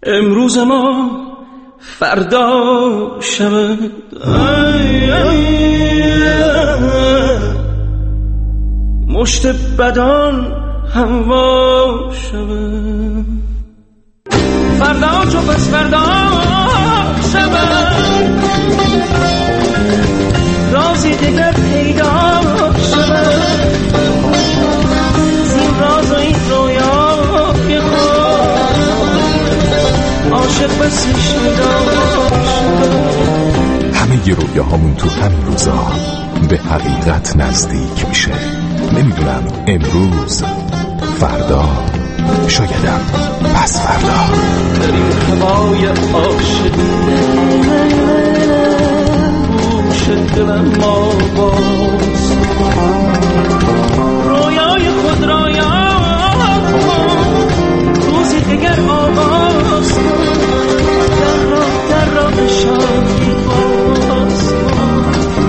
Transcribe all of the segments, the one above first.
امروز ما فردا شود. مشت بدان هوا شود. فردا چو پس فردا شود. رازی دیگر پیدا شود. زین راز و این رویای خود عاشق بسش ندا شود. همه ی رویاهامون تو همین روزا به حقیقت نزدیک میشه. نمیدونم امروز، فردا، شایدم پس فردا. در این هوای عاشقی گوش دلم ما باز رویای خود را یاد کن. روزی دیگر آغاز کن. در راه شادی باز کن.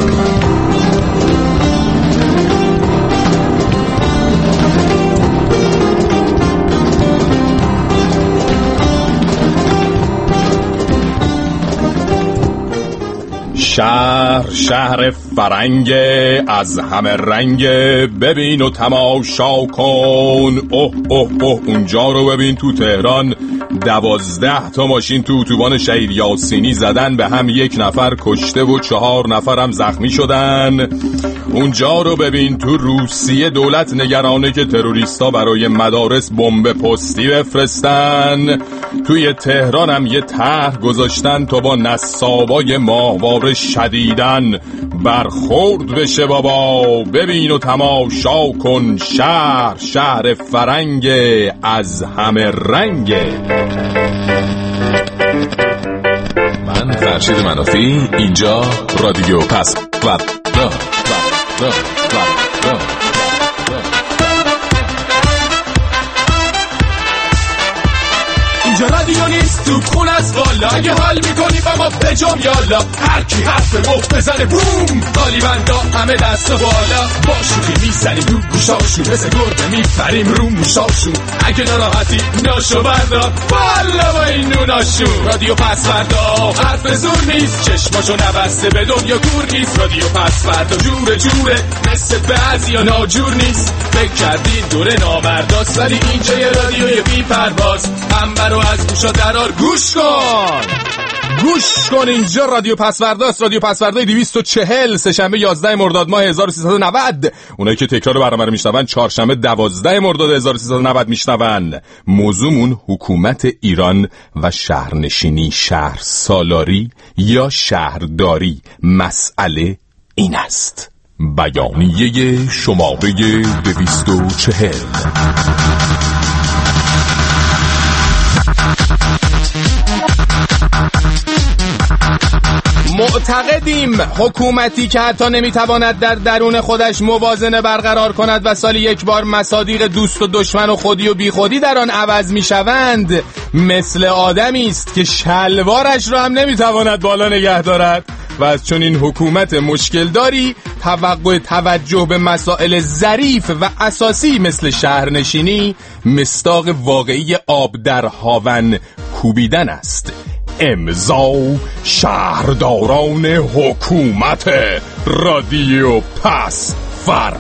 شهر فرنگ از همه رنگ، ببین و تماشا کن. اونجا رو ببین، تو تهران 12 تا ماشین تو اتوبان شهید یاسینی زدن به هم، 1 نفر کشته و 4 نفرم زخمی شدن. اونجا رو ببین، تو روسیه دولت نگرانه که تروریستا برای مدارس بمب پستی بفرستن. توی تهران هم یه طرح گذاشتن تا با نصابای ماهواره شدیدن برخورد بشه. بابا ببین و تماشا کن. شهر فرنگ از همه رنگ. من فرشید منافی، اینجا رادیو پس و اینجا رادیو نیست، تو خون از والا. اگه حال میکنی با ما بجام یالا. هر کی حرف مفت بزنه بوم، طالباندا همه دست و بالا. با شوخی میزنیم تو گوشاشون، مثل گربه میپریم رو موشاشون. اگه ناراحتی ناشو بردار والا با این نوناشون. رادیو پس فردا حرف زور نیست، چشماشو نبسته به دنیا کور نیست. رادیو پس فردا جوره مثل بعضیا ناجور نیست. فکر کردین دوره نامرداست، ولی اینجا یه رادیوی بی پرواز. رو از گوشا درار گوش کن. اینجا رادیو پسورداست. رادیو پسوردای 240 سه‌شنبه 11 مرداد ماه 1390. اونایی که تکرار برنامه رو میشنون چهارشنبه 12 مرداد 1390 میشنون. موضوعمون حکومت ایران و شهرنشینی، شهر سالاری یا شهرداری. مسئله این است. بیانیه شماره 240. معتقدیم حکومتی که حتی نمیتواند در درون خودش موازنه برقرار کند و سالی 1 بار مصادیق دوست و دشمن و خودی و بی خودی در آن عوض میشوند، مثل آدمی است که شلوارش را هم نمیتواند بالا نگه دارد و از چون این حکومت مشکل داری توقع توجه به مسائل ظریف و اساسی مثل شهرنشینی مصداق واقعی آب در هاون کوبیدن است. امضا شهرداران حکومت رادیو پس فردا.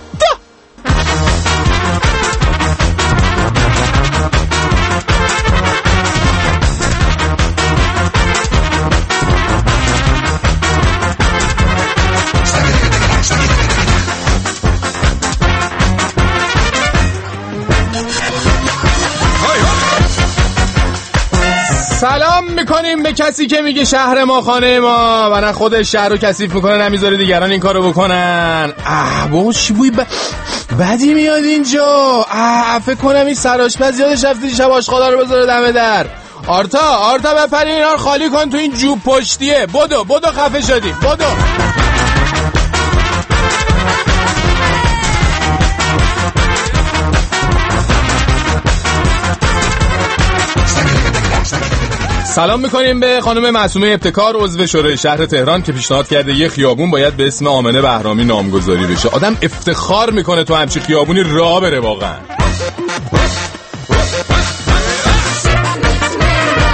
سلام میکنیم به کسی که میگه شهر ما خانه ما و نه خودش شهر رو کثیف میکنه نمیذاره دیگران این کارو بکنن. باش بوی بدی میاد اینجا. فکر کنم این سرآشپز یادش رفته شب آشغالا رو بذاره دم در. آرتا بپرین اینا رو خالی کن تو این جوب پشتیه. بدو خفه شدیم بدو. سلام میکنیم به خانم معصومه ابتکار عضو شورای شهر تهران که پیشنهاد کرده یه خیابون باید به اسم آمنه بهرامی نامگذاری بشه. آدم افتخار میکنه تو همچین خیابونی راه بره واقعا.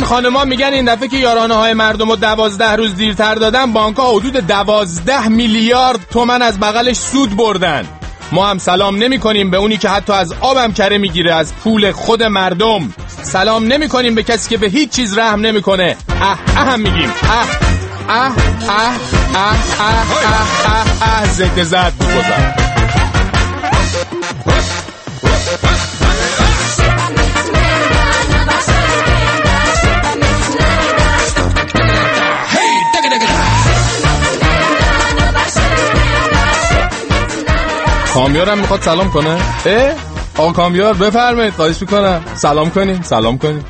خانما میگن این دفعه که یارانه های مردم رو 12 روز دیرتر دادن، بانک‌ها حدود 12 میلیارد تومان از بغلش سود بردن. ما هم سلام نمی کنیم به اونی که حتی از آبم کره میگیره، از پول خود مردم. سلام نمی کنیم به کسی که به هیچ چیز رحم نمی کنه. هم میگیم زده زد بگذار. کامیار هم میخواد سلام کنه؟ آقا کامیار بفرمایید، خواهش میکنم سلام کنیم. خانوم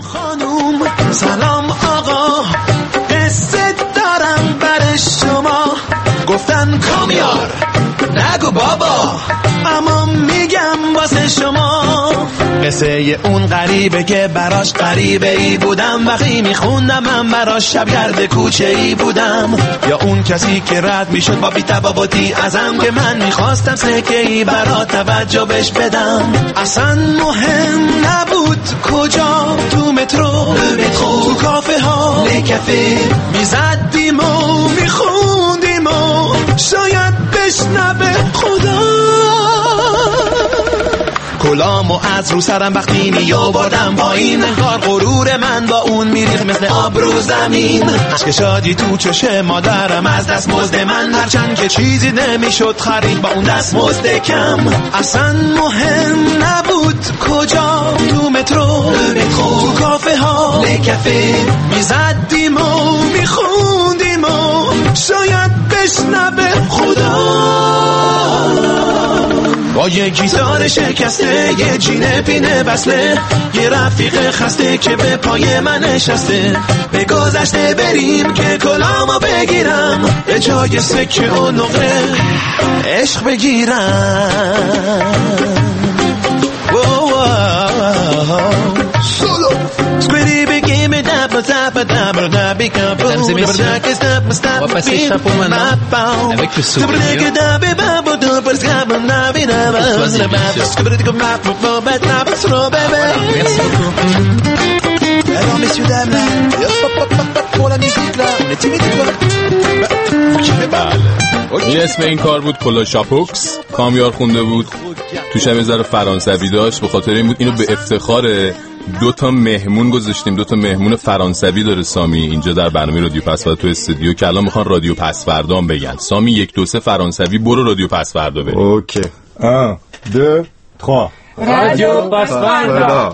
سلام آقا، قصه دارم برای شما. گفتن کامیار نگو بابا، اما میگم واسه شما. قصه اون غریبه که براش غریبه ای بودم، وقتی میخوندم من براش شبگرد کوچه ای بودم. یا اون کسی که رد میشد با بی‌تفاوتی ازم، که من میخواستم سکه ای برا توجه بش بدم. اصلا مهم نبود کجا، تو مترو، تو کافه ها، کافه میزدیم و میخوندیم و شاید بشنوه خدا. کلامو از رو سرم وقتی میآوردم پایین، انگار غرور من با اون میریخت مثل آب رو زمین. عشق شادی تو چشم مادرم از دست مزد من، هرچند که چیزی نمیشد خرید با اون دست مزد کم. اصلا مهم نبود کجا، تو مترو، تو کافه ها، کافه میزدیم و میخوندیم و شاید بشنوه خدا. با یه گیتار شکسته، یه جینه پینه بسله، یه رفیق خسته که به پای من نشسته. به گذشته بریم که کلامو بگیرم، به جای سکه و نقره عشق بگیرم. Squiddy became a dapper tapper dabber dabby couple. On va passer chapeau maintenant avec le sourire. Merci beaucoup. Alors messieurs dames là, pour la musique là, on est timide quoi? این اسم این کار بود کلاشاپوکس. کامیار خونده بود، توش هم یه ذره فرانسوی داشت، به خاطر این بود اینو به افتخار 2 مهمون گذاشتیم. 2 مهمون فرانسوی داره سامی اینجا در برنامه رادیو پسوردا تو استودیو، که الان میخوان رادیو پسوردا بگن. سامی 1 2 3 فرانسوی، برو رادیو پسوردا بریم. اوکی 1 2 3 رادیو پسوردا.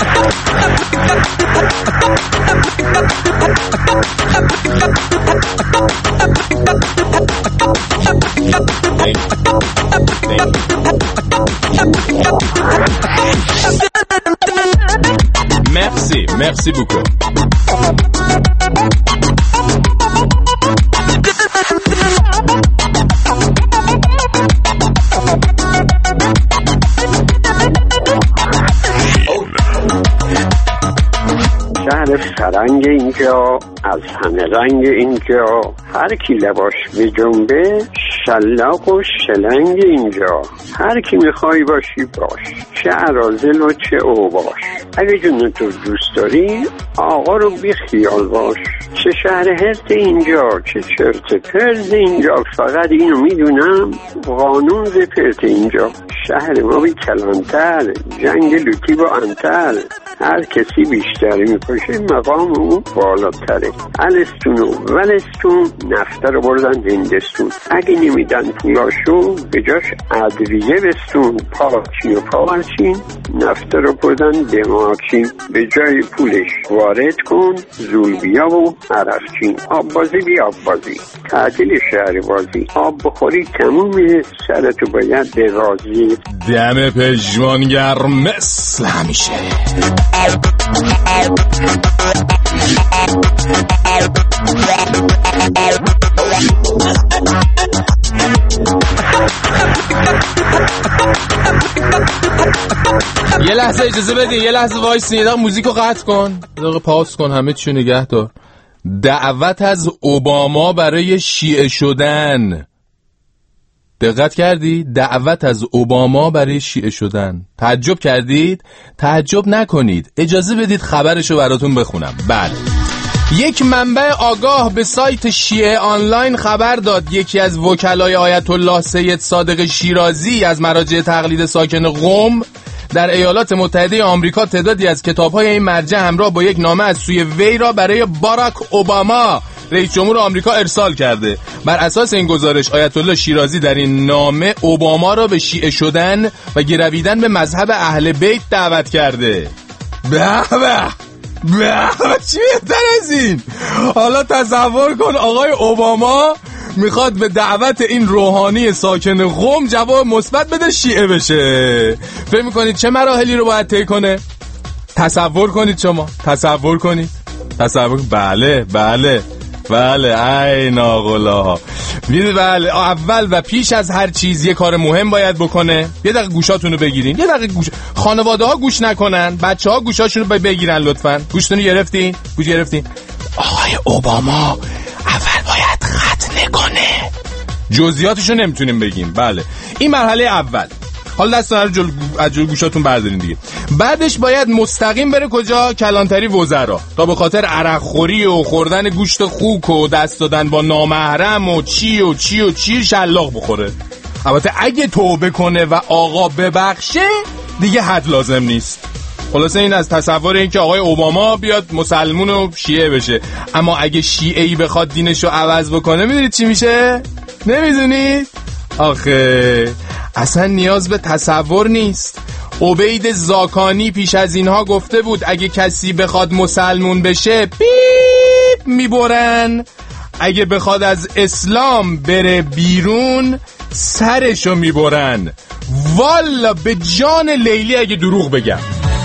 Merci beaucoup. شهر فرنگ اینجا، از همه رنگ اینجا، هر کی لباش به جنبه، شلاق و شلنگ اینجا. هر کی میخوای باشی باش، چه ارازل و چه اوباش. اگه جون تو دوست داری آقا رو بی خیال باش. چه شهر هرت اینجا، چه چرت پرت اینجا. فقط اینو میدونم قانون ز پرت اینجا. شهر ما بی کلانتر، جنگ لوتی با انتر. هر کسی بیشتری میکشه مقام اون بالاتره. الستون و ولستون نفته رو بردن هندستون. اگه نمیدن پولاشو به جاش ادویه بستون. پاچین و پاچین نفته رو بردن به ماچین. به جای پولش وارد کن زولبیا و عرفچین. آب بازی بی آب بازی، تعطیل شهر بازی. آب بخوری تمومه، سرتو باید بغازی. دم پژمانگر مثل همیشه. یه لحظه اجازه بدین، یه لحظه وایسین، یه دقیقه موزیکو قطع کن، یه دقیقه پاس کن، همه چیو نگه دار. دعوت از اوباما برای شیعه شدن. دقت کردید؟ دعوت از اوباما برای شیعه شدن. تعجب کردید؟ تعجب نکنید، اجازه بدید خبرشو براتون بخونم. بله، یک منبع آگاه به سایت شیعه آنلاین خبر داد یکی از وکلای آیت الله سید صادق شیرازی از مراجع تقلید ساکن قم در ایالات متحده آمریکا تعدادی از کتاب‌های این مرجع همراه با یک نامه از سوی وی را برای باراک اوباما رئیس جمهور آمریکا ارسال کرده. بر اساس این گزارش آیت الله شیرازی در این نامه اوباما را به شیعه شدن و گرویدن به مذهب اهل بیت دعوت کرده. به چی بهتر از این؟ حالا تصور کن آقای اوباما میخواد به دعوت این روحانی ساکن قم جواب مثبت بده، شیعه بشه. فکر میکنید چه مراحلی رو باید طی کنه؟ تصور کنید شما، تصور کنید. بله ای ناقلا. بله، اول و پیش از هر چیز یه کار مهم باید بکنه. یه دقیقه گوشاتونو بگیرین، یه دقیقه خانواده ها گوش نکنن، بچه ها گوشاشونو بگیرن لطفاً. گوشتونو گرفتین؟ گوش گرفتین؟ آقای اوباما اول باید ختنه کنه. جزئیاتشو نمیتونیم بگیم. بله، این مرحله اول. حالا دستان رو از جلو گوشاتون بردارین دیگه. بعدش باید مستقیم بره کجا؟ کلانتری وزرا، تا به خاطر عرق خوری و خوردن گوشت خوک و دست دادن با نامحرم و چی شلاق بخوره. البته اگه توبه کنه و آقا ببخشه دیگه حد لازم نیست. خلاصه این از تصور این که آقای اوباما بیاد مسلمون و شیعه بشه. اما اگه شیعه‌ای بخواد دینشو عوض بکنه میدونید چی میشه؟ نمیدونید؟ آخه اصلا نیاز به تصور نیست. عبید زاکانی پیش از اینها گفته بود اگه کسی بخواد مسلمون بشه بیپ میبرن، اگه بخواد از اسلام بره بیرون سرشو میبرن. والا به جان لیلی اگه دروغ بگم.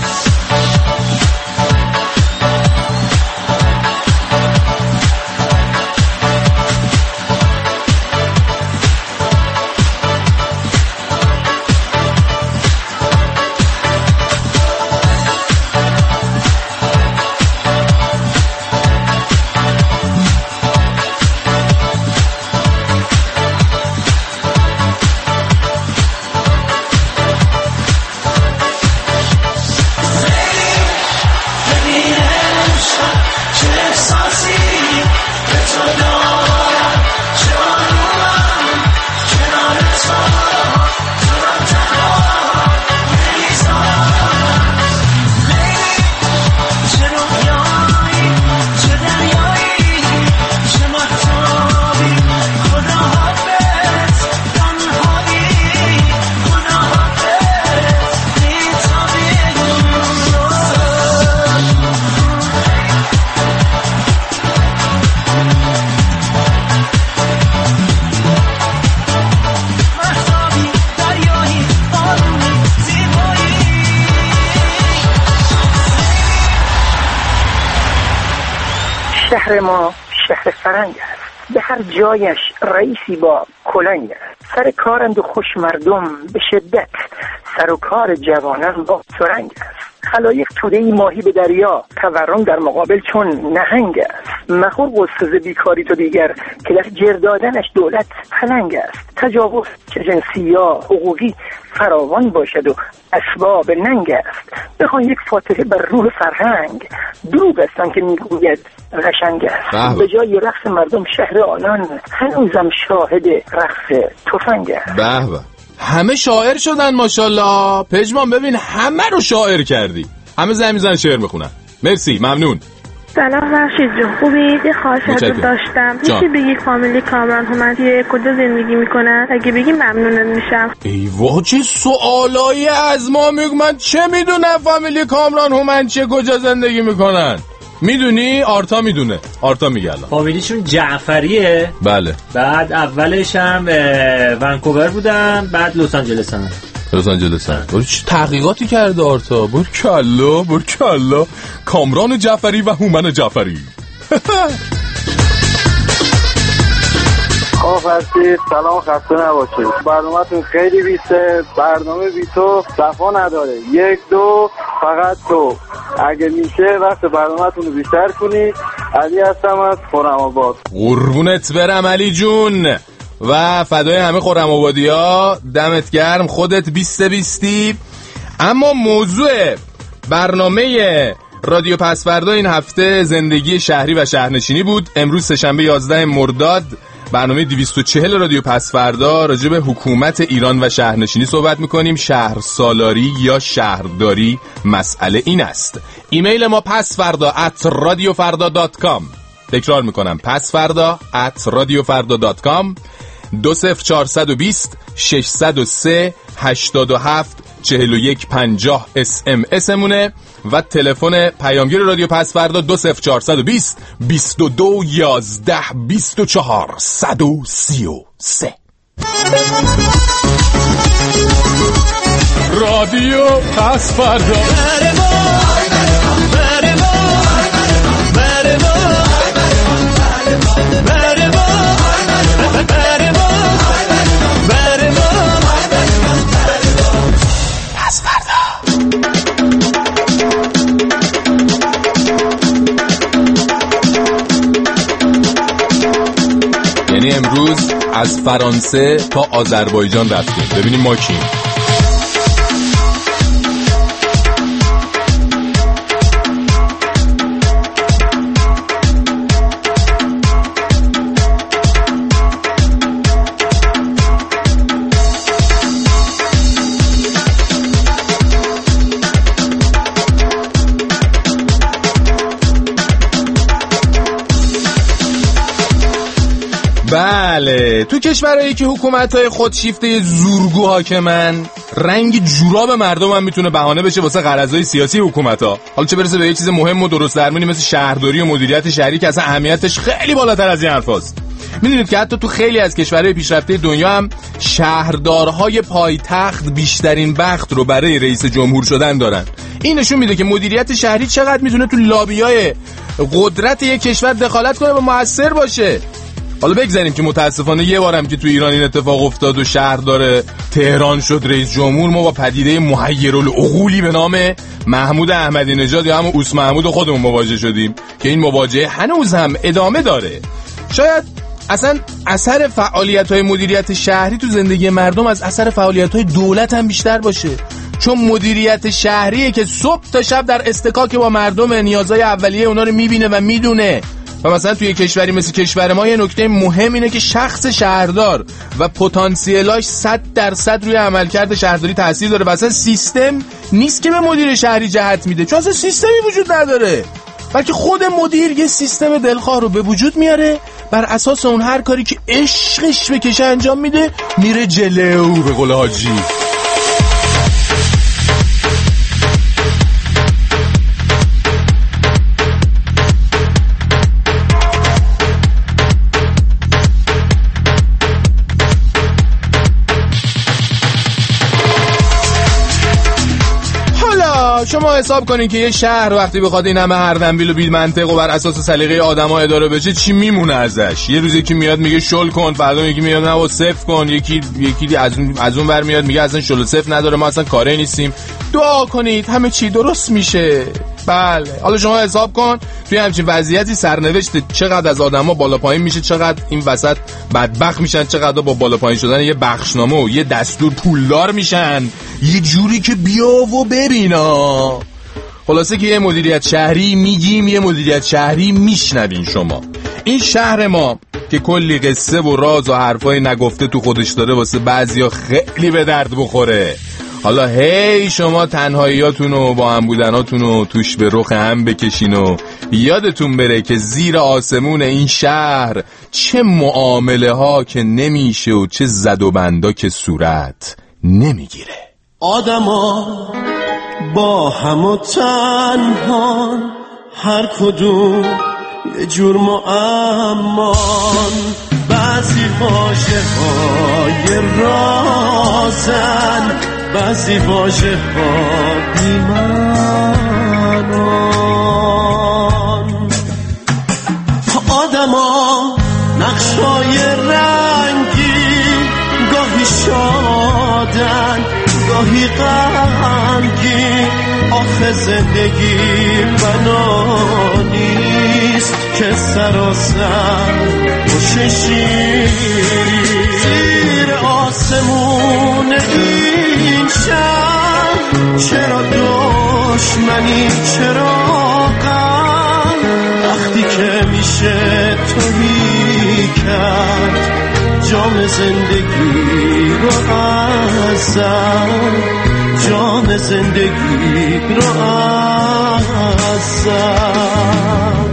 شهر ما شهر فرنگ است. به هر جایش رئیسی با کلنگ است. سر کارند و خوش مردم به شدت، سر و کار جوانان با سرنگ است. خلایق توده‌ای ماهی به دریا، تورم در مقابل چون نهنگ است. مخور قصه بیکاری تو دیگر که در جردادنش دولت پلنگ است. تجاوز که جنسی یا حقوقی فراوان باشد و اسباب ننگ است. بخوان یک فاتحه بر روح فرهنگ، دروغ استن که میگوید قشنگ است. به جای رقص مردم شهر آنان، هنوزم شاهد رقص تفنگ است. به به، همه شاعر شدن ماشاءالله. پژمان ببین همه رو شاعر کردی، همه زمین میزنن شعر میخونن. مرسی، ممنون. سلام فرشید جون، خوبی؟ یه خواهش ازت داشتم. میشه بگی فامیلی کامران هومنچی کجا زندگی میکنن؟ اگه بگی ممنونت میشم. ای وای چه سوالایی از ما میگم، من چه میدونم فامیلی کامران هومنچی کجا زندگی میکنن؟ میدونی؟ آرتا میدونه، آرتا میگه الان. فامیلیشون جعفریه. بله. بعد اولش هم ونکوور بودن، بعد لس آنجلس هم. لس آنجلس هم. چه تحقیقاتی کرده آرتا؟ برکلا کامران جعفری و هومن جعفری. فرشید سلام، خسته نباشید. برنامه‌تون خیلی بیسته، برنامه بی تو صفا نداره. 1 2 فقط تو. اگه میشه وقت برنامه‌تون رو بیشتر کنید. علی هستم از خرم‌آباد. قربونت برم علی جون. و فدای همه خرم آبادی‌ها. دمت گرم، خودت 2020. اما موضوع برنامه رادیو پسفردا این هفته زندگی شهری و شهرنشینی بود. امروز سه‌شنبه 11 مرداد برنامه 240 رادیو پسفردا راجع به حکومت ایران و شهرنشینی صحبت میکنیم. شهرسالاری یا شهرداری مسئله این است. ایمیل ما pasfarda@radiofarda.com. تکرار میکنم pasfarda@radiofarda.com. 20420 603 87 41 50 SMS مونه و تلفن پیامگیر رادیو پسفردا 20420 22 11 24 133. رادیو پسفردا یعنی امروز از فرانسه تا آذربایجان رفتیم. ببینیم ما کیم. بله، تو کشورهایی که حکومت‌های خودشیفته زورگو حاکمن، رنگ جوراب مردم هم میتونه بهانه بشه واسه غرضای سیاسی حکومت‌ها. حالا چه برسه به یه چیز مهم و درست درمونی مثل شهرداری و مدیریت شهری که اصلا اهمیتش خیلی بالاتر از این حرفاست. میدونید که حتی تو خیلی از کشورهای پیشرفته دنیا هم شهردارهای پایتخت بیشترین بخت رو برای رئیس جمهور شدن دارن. این نشون میده که مدیریت شهری چقدر میتونه تو لابیای قدرت یک کشور دخالت کنه و موثر باشه. حالا بگذاریم که متاسفانه یه بارم که تو ایران این اتفاق افتاد و شهردار تهران شد رئیس جمهور، ما با پدیده محیرالعقولی به نام محمود احمدی نژاد یا همون اوس محمود خودمون مواجه شدیم که این مواجهه هنوز هم ادامه داره. شاید اصلا اثر فعالیت‌های مدیریت شهری تو زندگی مردم از اثر فعالیت‌های دولت هم بیشتر باشه، چون مدیریت شهریه که صبح تا شب در استکاک با مردم نیازهای اولیه اونا رو میبینه و میدونه. و مثلا توی کشوری مثل کشور ما یه نکته مهم اینه که شخص شهردار و پتانسیلاش 100% روی عملکرد شهرداری تاثیر داره و اصلا سیستم نیست که به مدیر شهری جهت میده، چون اصلا سیستمی وجود نداره، بلکه خود مدیر یه سیستم دلخواه رو به وجود میاره، بر اساس اون هر کاری که عشقش بکشه انجام میده، میره جلو به قول حاجی. شما حساب کنین که یه شهر وقتی بخواد این همه هردنبیل و بی منطق و بر اساس سلیقه آدما اداره بشه چی میمونه ازش؟ یه روز یکی میاد میگه شل کن، فردا یکی میاد نه صفر کن، یکی از اون ور میاد میگه اصلا شل و صفر نداره، ما اصلا کاری نیستیم. دعا کنید همه چی درست میشه. بله، حالا شما حساب کن توی همچین وضعیتی سرنوشت چقدر از آدما بالا پایین میشه، چقدر این وسط بدبخت میشن، چقدر با بالا پایین شدن یه بخشنامه و یه دستور پولدار میشن، یه جوری که بیا و ببینا. خلاصه که یه مدیریت شهری میگیم، یه مدیریت شهری میشنوین شما. این شهر ما که کلی قصه و راز و حرفای نگفته تو خودش داره، واسه بعضیا خیلی به درد بخوره. حالا هی شما تنهاییاتون و با هم بودناتون و توش به رخ هم بکشین و یادتون بره که زیر آسمون این شهر چه معامله ها که نمیشه و چه زد و بندا که صورت نمیگیره. آدما با هم و تنهان، هر کدوم یه جور معمان، بعضی واژه های رازن، بعضی واژه ها بیمانان. آدما نقشای رنگی، گاهی شادن گاهی غمگین، آخه زندگی بنا نیست که سراسر خوش شیرین. دشمنی چراغم وقتی که میشه تویی کرد جام زندگی رو ازم جام زندگی رو ازم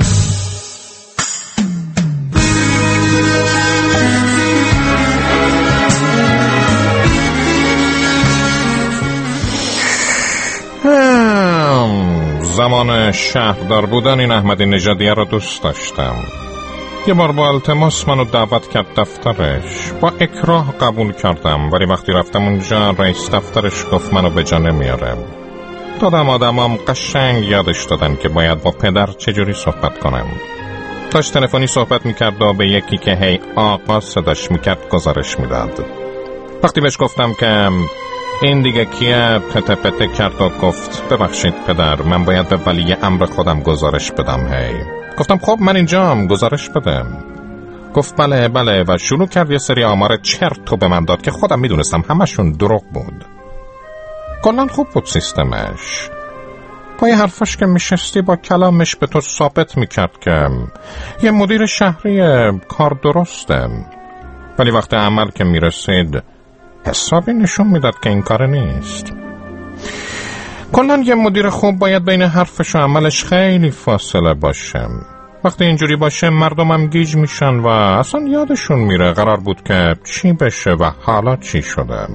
زمان شهردار بودن این احمدی نژادیه رو دوست داشتم. یه بار با التماس منو دعوت کرد دفترش، با اکراه قبول کردم، ولی وقتی رفتم اونجا رئیس دفترش گفت منو به جا نمیاره. دادم آدمام قشنگ یادش دادن که باید با پدر چجوری صحبت کنم. داشت تلفنی صحبت میکرد و به یکی که هی آقا صداش میکرد گزارش میداد. وقتی بهش گفتم که این دیگه کیه، پته پته کرد و گفت ببخشید پدر، من باید به ولی امر خودم گزارش بدم. گفتم خب من اینجام، گزارش بدم. گفت بله بله و شروع کرد یه سری آمار چرتو به من داد که خودم میدونستم همشون دروغ بود. کلاً خوب بود سیستمش. پای حرفش که میشستی با کلامش به تو ثابت میکرد که یه مدیر شهری کار درسته، ولی وقت عمل که میرسید حسابی نشون میداد که این کار نیست. کلاً یه مدیر خوب باید بین حرفش و عملش خیلی فاصله باشه. وقتی اینجوری باشه مردمم گیج میشن و اصلا یادشون میره قرار بود که چی بشه و حالا چی شده.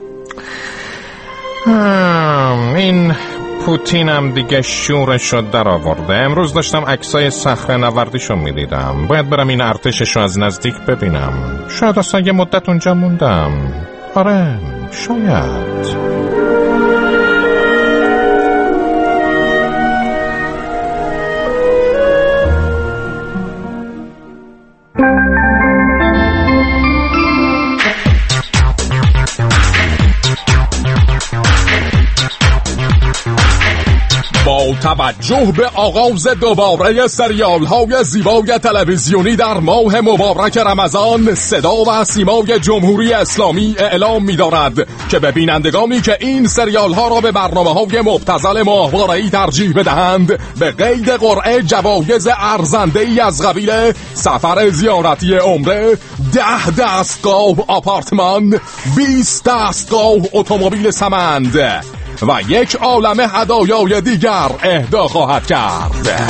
این پوتینم دیگه شورشو در آورده. امروز داشتم عکسای صخره نوردیشو میدیدم. باید برم این ارتششو از نزدیک ببینم. شاید اصلا یه مدت اونجا موندم. آره شاید. با توجه به آغاز دوباره سریال های زیبای تلویزیونی در ماه مبارک رمضان، صدا و سیمای جمهوری اسلامی اعلام می دارد که به بینندگانی که این سریال ها را به برنامه های مبتذل ماهواره‌ای ترجیح بدهند به قید قرعه جوایز ارزنده‌ای از قبیل سفر زیارتی عمره، 10 دستگاه آپارتمان، 20 دستگاه اتومبیل سمند و یک عالمه هدایای دیگر اهدا خواهد کرد.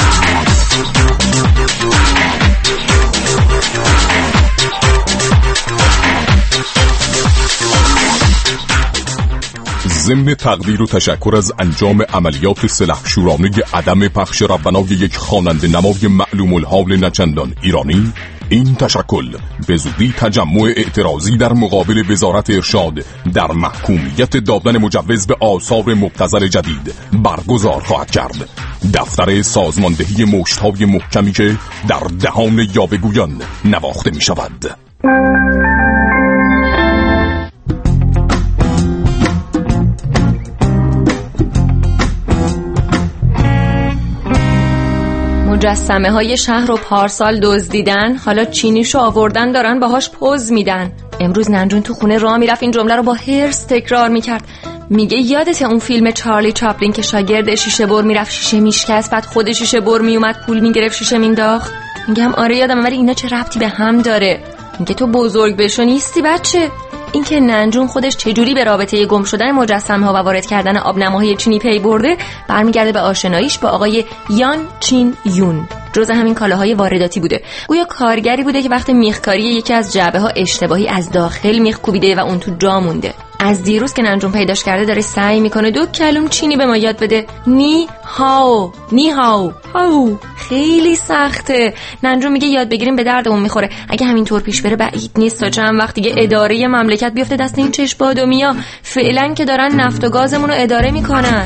ضمن تقدیر و تشکر از انجام عملیات سلحشورانه عدم پخش ربنای یک خواننده نمای معلوم الحال نچندان ایرانی، این تشکل به زودی تجمع اعتراضی در مقابل وزارت ارشاد در محکومیت دادن مجوز به آثار مبتذل جدید برگزار خواهد کرد. دفتر سازماندهی مشت‌های محکمی که در دهان یاوه‌گویان نواخته می شود. مجسمه های شهر رو پارسال دزدیدن، حالا چینیشو آوردن دارن باهاش پوز میدن. امروز ننجون تو خونه راه میرفت این جمله رو با حرص تکرار میکرد. میگه یادت اون فیلم چارلی چاپلین که شاگرد شیشه بر میرفت شیشه میشکست، بعد خود شیشه بر میومد پول میگرفت شیشه مینداخت؟ میگم آره یادم، ولی اینا چه ربطی به هم داره؟ میگه تو بزرگ بشو نیستی بچه. این که ننجون خودش چجوری به رابطه گم شدن مجسمه ها و وارد کردن آبنماهای چینی پی برده برمیگرده به آشناییش با آقای یان چین یون. جزء همین کالاهای وارداتی بوده. گویا کارگری بوده که وقت میخکاری یکی از جعبه ها اشتباهی از داخل میخ کوبیده و اون تو جا مونده. از دیروز که ننجون پیداش کرده داره سعی میکنه 2 کلمه چینی به ما یاد بده. نی هاو، نی هاو، هاو. خیلی سخته. ننجون میگه یاد بگیریم به دردمون میخوره. اگه همینطور پیش بره بعید نیست تا چند وقت دیگه اداره مملکت بیفته دست این چشم بادومیا. فعلا که دارن نفت و گازمون رو اداره میکنن.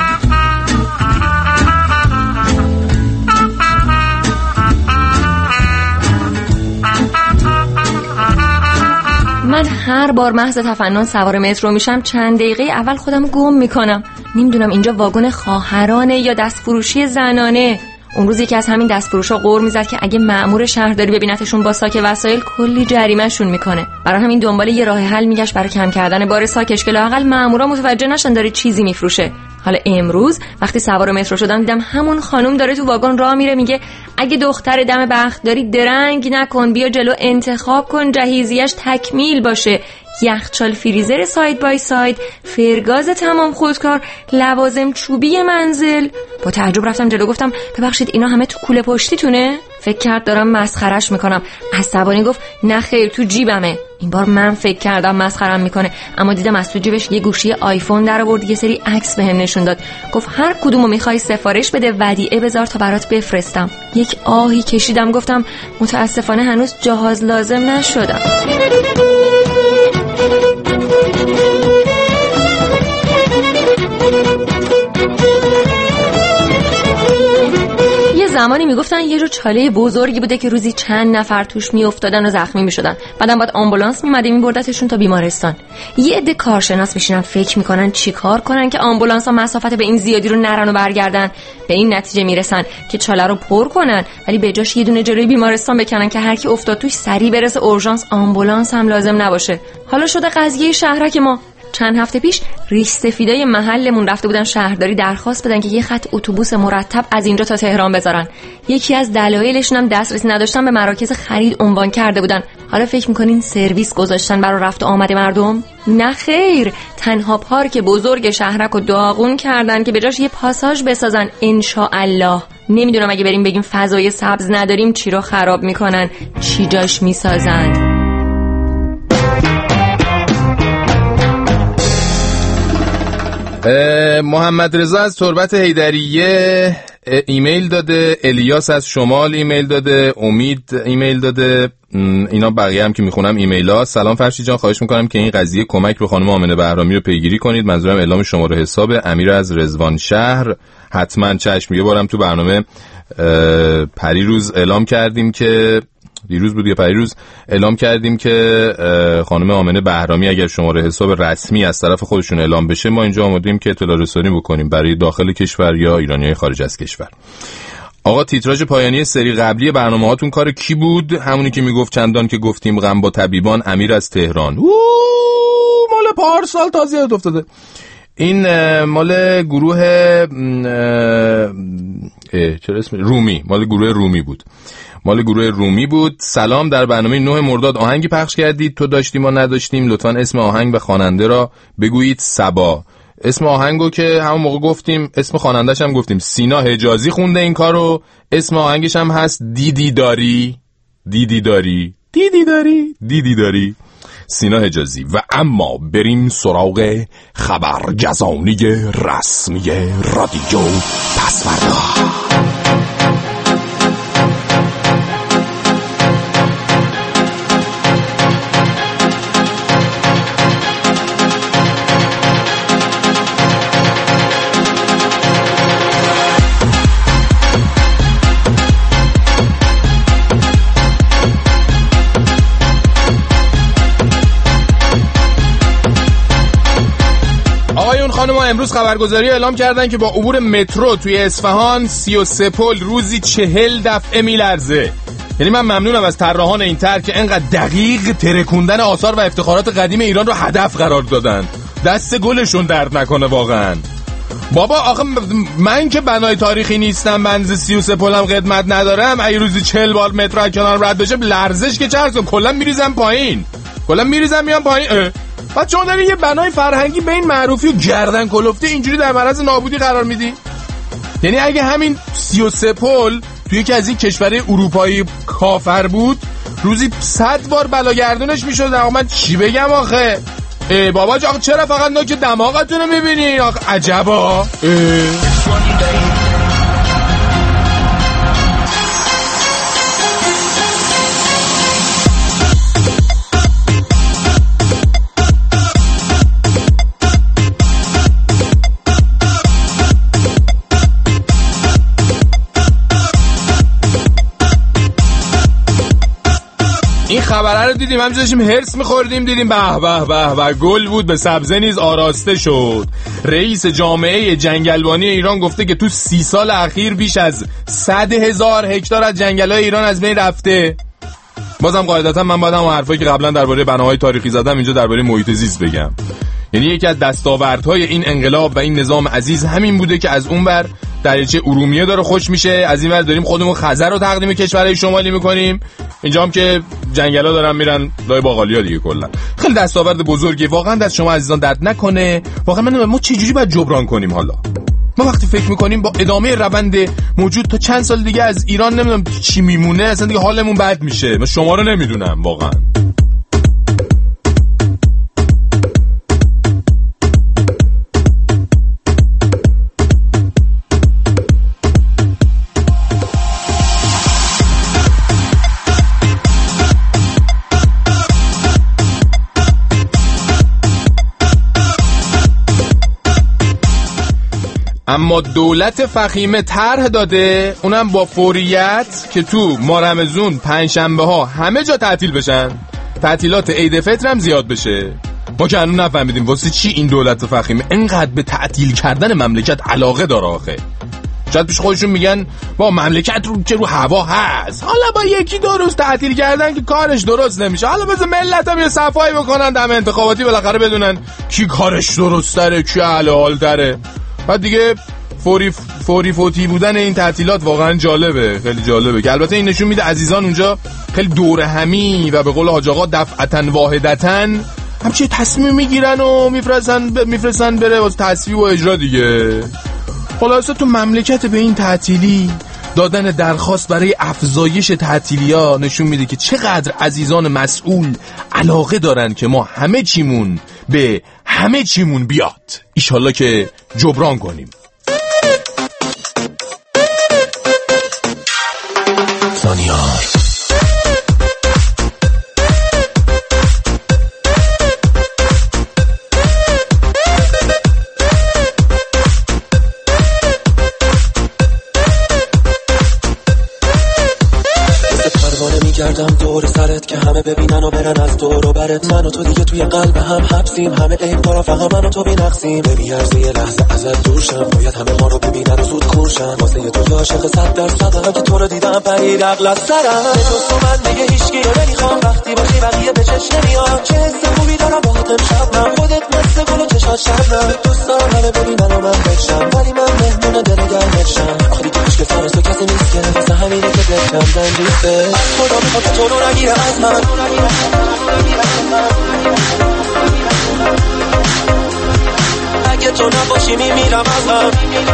من هر بار محض تفنن سوار مترو میشم چند دقیقه اول خودم گم میکنم. نمیدونم اینجا واگن خواهرانه یا دستفروشی زنانه. اون روز یکی از همین دستفروشا غر میزد که اگه مأمور شهرداری ببینتشون با ساک وسایل کلی جریمه‌شون میکنه. برای همین دنبال یه راه حل میگشت برای کم کردن بار ساکش که لااقل مأمورا متوجه نشن داره چیزی میفروشه. حالا امروز وقتی سوار مترو شدم دیدم همون خانم داره تو واگن راه میره، میگه اگه دختر دم بخت داری درنگ نکن، بیا جلو انتخاب کن جهیزیه‌اش تکمیل باشه، یخچال فریزر ساید بای ساید، فرگاز تمام خودکار، لوازم چوبی منزل. با تعجب رفتم جلو، گفتم ببخشید اینا همه تو کوله پشتیتونه؟ فکر کرد دارم مسخرش میکنم، عصبانی گفت نه خیر تو جیبمه. این بار من فکر کردم مسخرم میکنه، اما دیدم از تو جیبش یه گوشی آیفون در آورد، یه سری عکس بهم نشون داد، گفت هر کدومو میخوای سفارش بده، ودیعه بذار تا برات بفرستم. یک آهی کشیدم، گفتم متاسفانه هنوز جهاز لازم نشدم. زمانی میگفتن یه جو چاله بزرگی بوده که روزی چند نفر توش میافتادن و زخمی میشدن، بعدم بعد آمبولانس میومده میبردتشون تا بیمارستان. یه عده کارشناس میشینن فکر میکنن چیکار کنن که آمبولانس ها مسافت به این زیادی رو نرن و برگردن. به این نتیجه میرسن که چاله رو پر کنن ولی به جاش یه دونه جلوی بیمارستان بکنن که هر کی افتاد توش سریع برسه اورژانس، آمبولانس هم لازم نباشه. حالا شده قضیه شهرک ما. چند هفته پیش ریش سفیدای محلمون رفته بودن شهرداری درخواست بدن که یه خط اتوبوس مرتب از اینجا تا تهران بذارن. یکی از دلایلشون هم دسترسی نداشتن به مراکز خرید عنوان کرده بودن. حالا فکر میکنین سرویس گذاشتن برای رفت و آمد مردم؟ نه خیر، تنها پارک بزرگ شهرک رو داغون کردن که به جاش یه پاساژ بسازن. انشاءالله. نمیدونم اگه بریم بگیم فضای سبز نداریم چی رو خراب میکنن، چی جاش میسازن. محمد رضا از تربت حیدریه ایمیل داده، الیاس از شمال ایمیل داده، امید ایمیل داده، اینا بقیه هم که میخونم ایمیل ها. سلام فرشید جان، خواهش میکنم که این قضیه کمک به خانم آمنه بهرامی رو پیگیری کنید. منظورم اعلام شماره حساب امیر از رضوان شهر. حتما چشم. یه بارم تو برنامه پریروز اعلام کردیم که دیروز بود یا پریروز اعلام کردیم که خانم آمنه بهرامی اگر شماره حساب رسمی از طرف خودشون اعلام بشه ما اینجا آماده‌ایم که اطلاع رسانی بکنیم برای داخل کشور یا ایرانیای خارج از کشور. آقا تیتراژ پایانی سری قبلی برنامه‌هاتون کار کی بود؟ همونی که میگفت چندان که گفتیم غم با طبیبان، امیر از تهران. مال پارسال تازه یاد افتاده. این مال گروه چرا اسم رومی، مال گروه رومی بود. سلام، در برنامه 9 مرداد آهنگی پخش کردید، تو داشتیم ما نداشتیم، لطفاً اسم آهنگ و خواننده را بگویید. صبا. اسم آهنگو که همون موقع گفتیم، اسم خواننده‌ش هم گفتیم، سینا حجازی خونده این کارو. اسم آهنگش هم هست دیدی داری سینا حجازی. و اما بریم سراغ خبرگزانی رسمی رادیو پسوردا. خانم ها امروز خبرگزاری اعلام کردن که با عبور مترو توی اصفهان 33 پل روزی 40 دفعه میلرزه. یعنی من ممنونم از طراحان این طرح که انقدر دقیق ترکوندن آثار و افتخارات قدیم ایران رو هدف قرار دادن. دست گلشون درد نکنه واقعا. بابا آخه من که بنای تاریخی نیستم، بنز 33 پلم قدمت ندارم، اگه روزی 40 بار مترو از کنار رد بشه لرزش که چرسم کلا میریزم پایین، میام پایین. بعد چون داری یه بنای فرهنگی به این معروفی و گردن کلفته اینجوری در معرض نابودی قرار میدی؟ یعنی اگه همین 33 پل توی یکی از این کشورهای اروپایی کافر بود روزی 100 بار بلاگردونش میشد. من چی بگم آخه؟ بابا آخه چرا فقط نوک دماغتون رو میبینی؟ آخه عجبا. این خبره رو دیدیم، همینجا داشتیم هرس میخوردیم، دیدیم به گل بود، به سبزه نیز آراسته شد. رئیس جامعه جنگلبانی ایران گفته که تو 30 سال اخیر بیش از 100,000 هکتار از جنگل‌های ایران از بین رفته. بازم قاعدتا من باید هم حرفایی که قبلا درباره بناهای تاریخی زدم اینجا درباره محیط زیست بگم. یعنی یکی از دستاوردهای این انقلاب و این نظام عزیز همین بوده که از اونور دریاچه ارومیه داره خوش میشه، از اینور داریم خودمون خزر رو تقدیم کشورهای شمالی میکنیم، اینجا هم که جنگلا دارن میرن لای باقالیا دیگه. کلا خیلی دستاورد بزرگی، واقعا دست شما عزیزان درد نکنه. واقعا من ما چه جوری باید جبران کنیم حالا؟ ما وقتی فکر میکنیم با ادامه روند موجود تا چند سال دیگه از ایران نمیدونم چی میمونه، اصلا دیگه حالمون بد میشه. من شما رو نمیدونم واقعا. اما دولت فخیمه طرح داده، اونم با فوریت، که تو ماه رمضان پنجشنبه ها همه جا تعطیل بشن، تعطیلات عید فطر هم زیاد بشه. ما که هنوز نفهمیدیم واسه چی این دولت فخیمه اینقدر به تعطیل کردن مملکت علاقه داره. آخه شاید پیش خودشون میگن با مملکت رو که رو هوا هست، حالا با یکی دو روز تعطیل کردن که کارش درست نمیشه، حالا بذار ملت هم یه صفایی بکنن دم انتخاباتی، بالاخره بدونن کی کارش درست تره، کی اهل حال تره. بعد دیگه فوتی بودن این تعطیلات واقعا جالبه، خیلی جالبه. که البته این نشون میده عزیزان اونجا خیلی دور همی و به قول حاج آقا دفعتن واحدتن همچه تصمیم میگیرن و میفرستن بره واسه تصویب و اجرا دیگه. خلاصه تو مملکت به این تعطیلی دادن درخواست برای افزایش تعطیلیا نشون میده که چقدر عزیزان مسئول علاقه دارن که ما همه چیمون به همه چیمون بیاد. ایشالله که جبران کنیم. سانیار گردم دور سرت که همه ببینن و برن از دور و برت. من و تو دیگه توی قلب هم حبسیم، همه عیب‌ها فقط من و تو بی‌نقصیم. نمیارزه یه لحظه ازت دور شم، باید همه ما رو ببینن و زود کورشن. واسه تو عاشق 100% که تو رو دیدم پرید عقل از سرم. به جز تو من دیگه هیچکی رو نمیخوام، وقتی باشی بقیه به چشم نمیاد. چه حس خوبی دارم باهات امشب، من خودت مثل گل و چشات شبنم. دوست دارم همه ببینن و من بکشم، ولی من مهمون دل گرمشم. آخه دیگه هیچ که سر تو کسی نیست که واسه همینه که دلم زنجیسته. خدا میخواد تو رو نگیره از من، اگه تو نباشی میمیرم از من.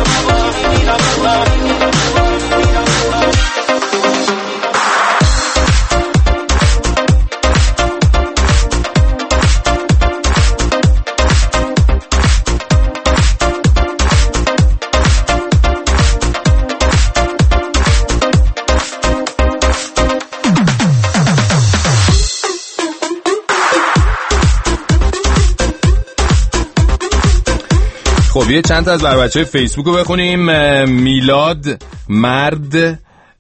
خب یه چند تا از بچه‌های فیسبوک رو بخونیم. میلاد، مرد،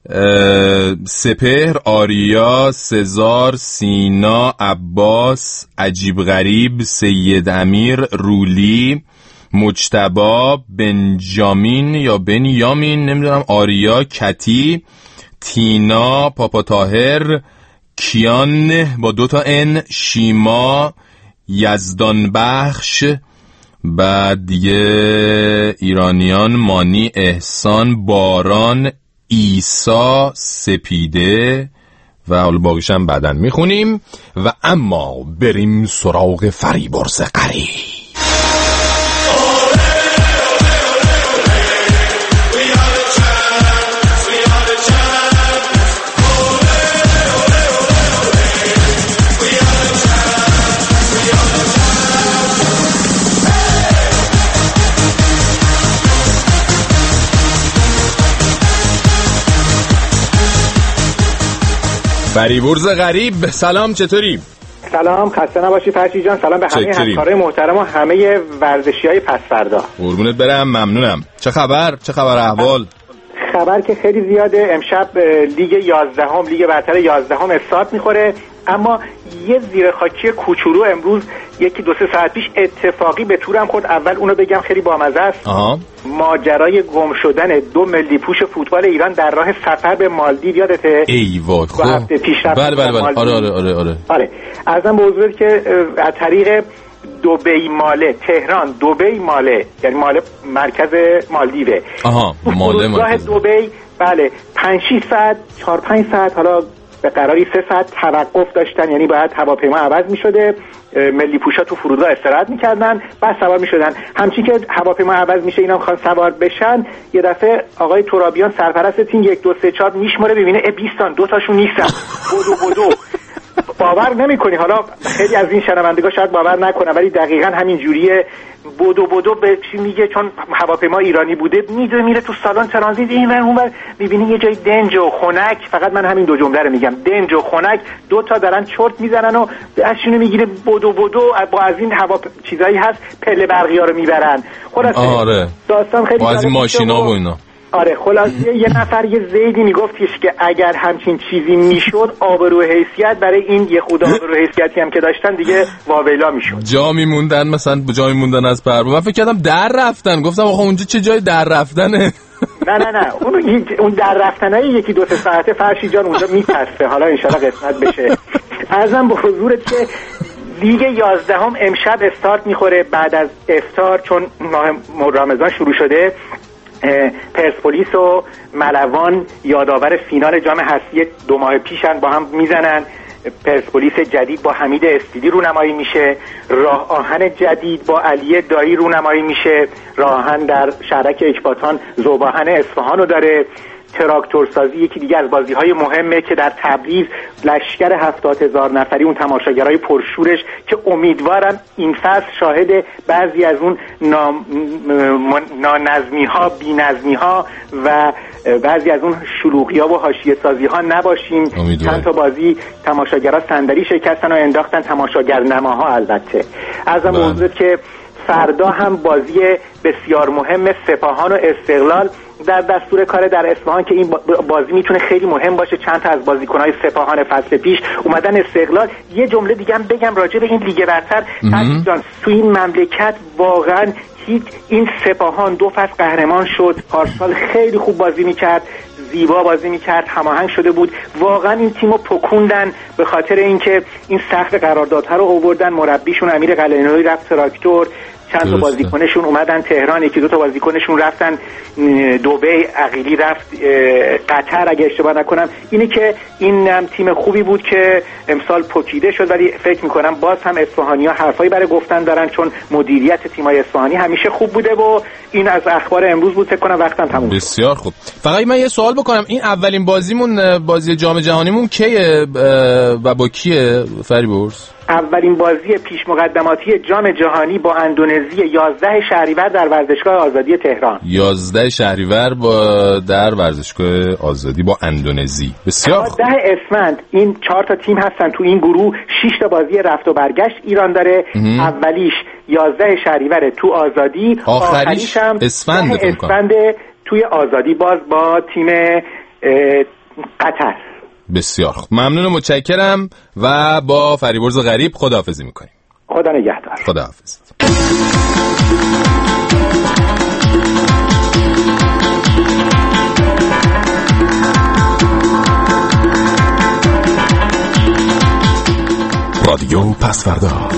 سپهر، آریا، سزار، سینا، عباس، عجیب غریب، سید امیر، رولی، مجتبی، بنجامین یا بنیامین نمیدونم، آریا، کتی، تینا، پاپا طاهر، کیان با 2 N، شیما، یزدان بخش، بعد دیگه ایرانیان، مانی، احسان، باران، ایسا، سپیده و حالا باقیش هم بعدن میخونیم. و اما بریم سراغ فریبرز غریب. فریبرز غریب، سلام، چطوری؟ سلام، خسته نباشی فرشید جان. سلام به همه همکارای محترم و همه ورزشیای پسفردا. قربونت برم، ممنونم. چه خبر احوال؟ خبر که خیلی زیاده. امشب لیگ 11 لیگ برتر 11 استارت میخوره، اما یه زیرخاکی کوچولو امروز 1-2 ساعت پیش اتفاقی به تورم خورد. اول اونو بگم خیلی بامزه است. ماجرای گم شدن 2 ملی پوش فوتبال ایران در راه سفر به مالدیو، یادته؟ ای وای، خب هفته پیش رفت. بله. آره. عرضم به حضورت که از طریق دبی ماله، تهران دبی ماله، یعنی ماله مرکز مالدیوه. ماله دبی بله 5-6 ساعت 4-5 ساعت حالا به قراری 3 ساعت توقف داشتن، یعنی باید هواپیما عوض می‌شده، ملی پوشا تو فرودگاه استراحت می‌کردن بعد سوار می‌شدن. همچین که هواپیما عوض میشه اینا می‌خوان سوار بشن، یه دفعه آقای ترابیان سرپرست تیم 1 2 3 4 میشمره ببینه 20 تا 2 تاشون نیستن. بدو باور نمی‌کنی. حالا خیلی از این شنوندگان شاید باور نکنن ولی دقیقاً همین جوریه. بدو به چی میگه، چون هواپیما ایرانی بوده میره تو سالن ترانزیت این ور اون ور، می‌بینی یه جای دنج و خنک، فقط من همین 2 جمله رو میگم، دنج و خنک 2 تا دارن چرت میزنن و ازشون میگیره بدو با از این هوا چیزایی هست پله برقی‌ها رو میبرن. خلاصه داستان خیلی از این ماشینا و اینا. آره خلاصه یه نفر یه زیدی میگفتش که اگر همچین چیزی میشد آبرو حیثیت برای این یه خود آبرو حیثیتی هم که داشتن دیگه واویلا میشد. جا میموندن مثلا جا میموندن از پرواز. من فکر کردم در رفتن، گفتم آخه اونجا چه جای در رفتنه. نه اون در رفتنای 1-2 ساعته فرشی جان اونجا میترسه. حالا ان شاءالله قسمت بشه. عرضم به حضورت که لیگ 11 امشب استارت میخوره بعد از افطار، چون ماه رمضان شروع شده. پرسپولیس و ملوان یادآور فینال جام حذفی 2 ماه پیشن با هم میزنن. پرسپولیس جدید با حمید استیلی رونمایی میشه، راه آهن جدید با علی دایی رونمایی میشه، راه آهن در شهرک اکباتان ذوباهن اصفهان رو داره. تراکتورسازی یکی دیگه از بازی‌های مهمه که در تبریز لشکر 70,000 نفری اون تماشاگرای پرشورش که امیدوارم این فصل شاهد بعضی از اون نانظمی‌ها، بی‌نظمی‌ها و بعضی از اون شلوغی‌ها و حاشیه‌سازی‌ها نباشیم. چند تا بازی تماشاگرها صندلی شکستن و انداختن تماشاگرنماها. البته ازم موضوع که فردا هم بازی بسیار مهم سپاهان و استقلال در دستور کار در اصفهان که این بازی میتونه خیلی مهم باشه. چند تا از بازیکن‌های سپاهان فصل پیش اومدن استقلال. یه جمله دیگه هم بگم راجع به این لیگ برتر. عزیزان تو این مملکت واقعا این سپاهان 2 فصل قهرمان شد، پارسال خیلی خوب بازی میکرد، زیبا بازی میکرد، هماهنگ شده بود. واقعا این تیمو پکوندن به خاطر اینکه این سقف قراردادها رو آوردن. مربیشون امیر قلعه‌نویی رفت تراکتور، چند تا بازیکنشون اومدن تهران، 1-2 تا بازیکنشون رفتن دبی، عقیلی رفت قطر اگه اشتباه نکنم. اینه که این هم تیم خوبی بود که امسال پکیده شد، ولی فکر میکنم باز هم اصفهانی‌ها حرفایی برای گفتن دارن چون مدیریت تیم‌های اصفهانی همیشه خوب بوده. و این از اخبار امروز بود. فکر کنم وقتم تموم شد. بسیار خوب. فقط من یه سوال بکنم، این اولین بازیمون بازی جام جهانیمون کیه و با کیه فریبرز؟ اولین بازی پیش مقدماتی جام جهانی با اندونزی 11 شهریور در ورزشگاه آزادی تهران. 11 شهریور در ورزشگاه آزادی با اندونزی. بسیار خوب. 10 اسفند این 4 تا تیم هستن تو این گروه. 6 تا بازی رفت و برگشت ایران داره. اولیش 11 شهریور تو آزادی، آخریش هم اسفند توی آزادی باز با تیم قطر. بسیار خوب. ممنون و متشکرم و با فریبرز غریب خداحافظی میکنیم. خدا نگهدار. خداحافظ. رادیو پسوردا.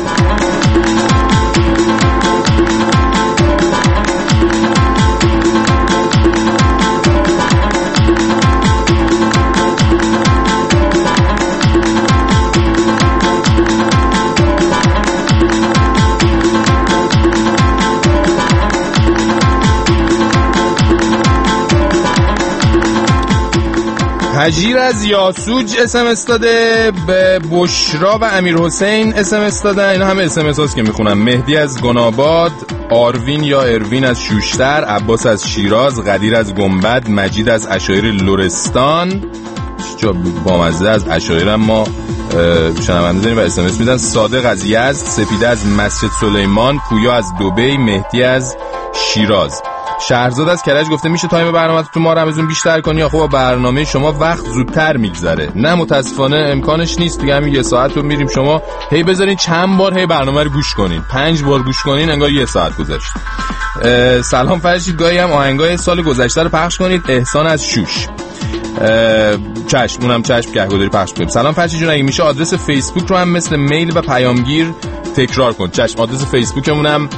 هجیر از یاسوج اسمس داده، به بشرا و امیر حسین اسمس دادن. اینا همه اسمس هاست که میخونم. مهدی از گناباد، آروین یا اروین از شوشتر، عباس از شیراز، قدیر از گنبد، مجید از عشایر لرستان. چه بامزه از عشایر هم ما شنونده داریم و اسمس میدن. صادق از یزد، سپیده از مسجد سلیمان، پویا از دبی، مهدی از شیراز. شهرزاد از کرج گفته میشه تایم برنامه تو ما رمزون بیشتر کنی یا خب برنامه شما وقت زودتر میگذره؟ نه متاسفانه امکانش نیست دیگه. همین 1 ساعت رو میریم، شما هی بذارین چند بار هی برنامه رو گوش کنین، 5 بار گوش کنین انگار 1 ساعت گذشت. سلام فرشید، گاهی هم آهنگای سال گذشته رو پخش کنید. احسان از شوش. چشم، اونم چشم گهگداری پخش کنیم. سلام فرشی جون، اگه میشه آدرس فیسبوک رو هم مثل میل و پیامگیر تکرار کن. چشم، آدرس فیسبوکمونم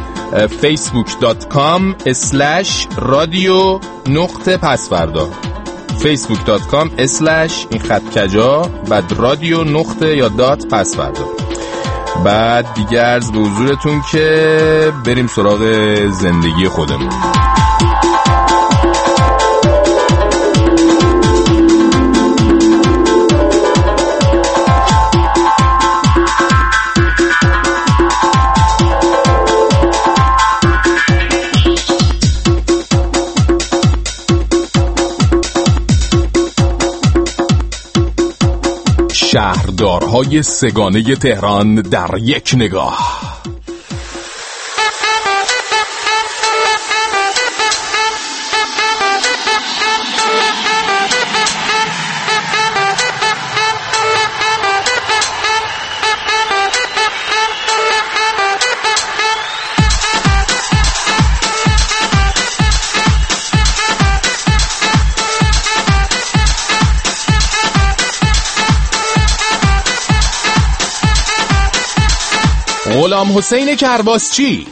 facebook.com/radio_pasfarda facebook.com/ این خط کجا بعد رادیو نقطه یا دات پسوردا. بعد دیگه عرض به حضورتون که بریم سراغ زندگی خودمون. شهردارهای سگانه تهران در یک نگاه. غلام حسین کرباسچی.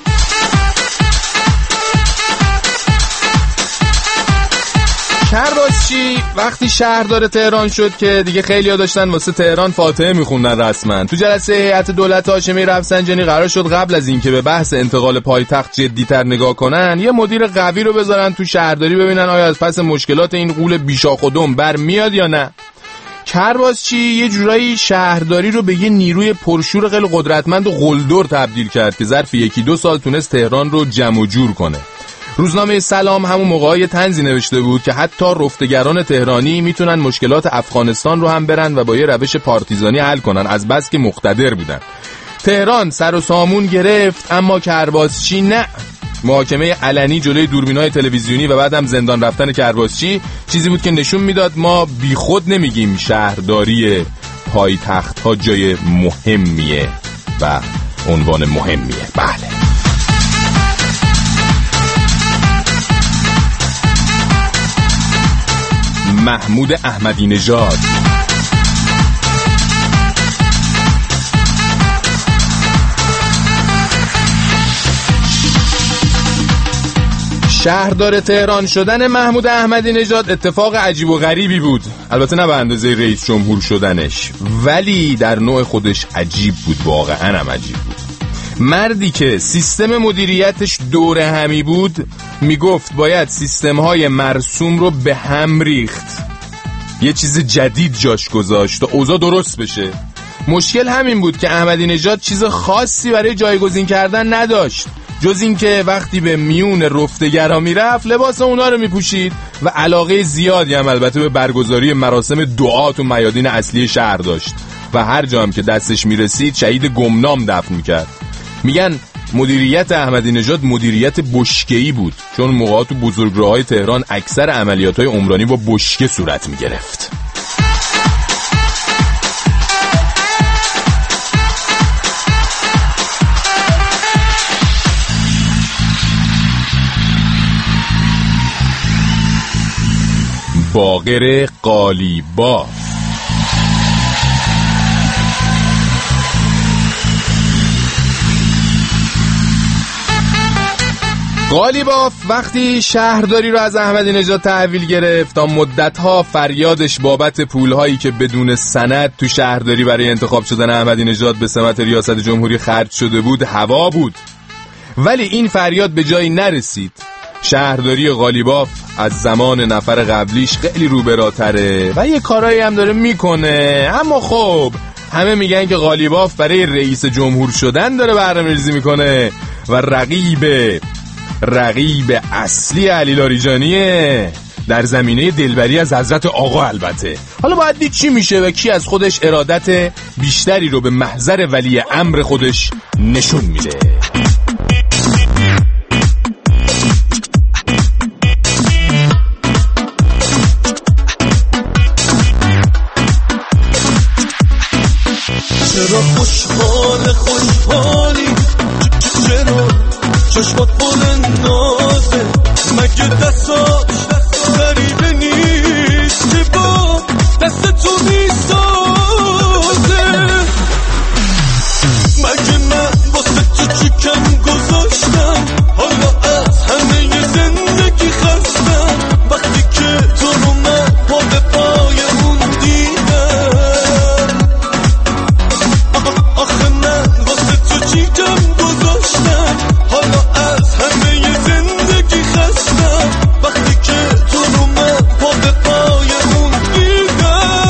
کرباسچی وقتی شهردار تهران شد که دیگه خیلی‌ها داشتن واسه تهران فاتحه میخوندن رسما. تو جلسه هیئت دولت هاشمی رفسنجانی قرار شد قبل از اینکه به بحث انتقال پایتخت جدی‌تر نگاه کنن، یه مدیر قوی رو بذارن تو شهرداری ببینن آیا از پس مشکلات این غول بیشاخ و دم برمیاد یا نه. کرباسچی یه جورایی شهرداری رو به یه نیروی پرشور خیلی قدرتمند و قلدر تبدیل کرد که ظرف 1-2 سال تونست تهران رو جمع و جور کنه. روزنامه سلام همون موقعای طنزی نوشته بود که حتی رفتگران تهرانی میتونن مشکلات افغانستان رو هم برن و با یه روش پارتیزانی حل کنن، از بس که مقتدر بودن. تهران سر و سامون گرفت، اما کرباسچی نه. محاکمه علنی جلوی دوربینای تلویزیونی و بعدم زندان رفتن کرباسچی چیزی بود که نشون میداد ما بیخود نمیگیم شهرداری پایتخت ها جای مهمیه و عنوان مهمیه. بله. محمود احمدی نژاد. شهردار تهران شدن محمود احمدی نژاد اتفاق عجیب و غریبی بود. البته نه به اندازه رئیس جمهور شدنش، ولی در نوع خودش عجیب بود، واقعا هم عجیب بود. مردی که سیستم مدیریتش دور همی بود میگفت باید سیستم‌های مرسوم رو به هم ریخت، یه چیز جدید جاش گذاشت تا اوضاع درست بشه. مشکل همین بود که احمدی نژاد چیز خاصی برای جایگزین کردن نداشت جز این که وقتی به میون رفتگرها میرفت لباس اونا رو میپوشید و علاقه زیادی هم البته به برگزاری مراسم دعا تو میادین اصلی شهر داشت و هر جا هم که دستش میرسید شهید گمنام دفن میکرد. میگن مدیریت احمدی نژاد مدیریت بشکه‌ای بود، چون موقعات تو بزرگراه‌های تهران اکثر عملیات‌های عمرانی با بشکه صورت میگرفت. باقر قالیباف. قالیباف وقتی شهرداری رو از احمدی نژاد تحویل گرفت تا مدت‌ها فریادش بابت پول‌هایی که بدون سند تو شهرداری برای انتخاب شدن احمدی نژاد به سمت ریاست جمهوری خرج شده بود هوا بود، ولی این فریاد به جایی نرسید. شهرداری قالیباف از زمان نفر قبلیش خیلی روبراتره و یه کارایی هم داره میکنه، اما خب همه میگن که قالیباف برای رئیس جمهور شدن داره برنامه‌ریزی میکنه و رقیب اصلی علی لاریجانیه در زمینه دلبری از حضرت آقا. البته حالا باید دید چی میشه و کی از خودش ارادت بیشتری رو به محضر ولی امر خودش نشون میده. چرا خوشحالی چرا چشمات بلند نازه مگه دستاش غریبه نیست که با جیگم گذاشتم، حالا از همه زندگی خستم، وقتی که تو رو من پا به پای اون دیدم.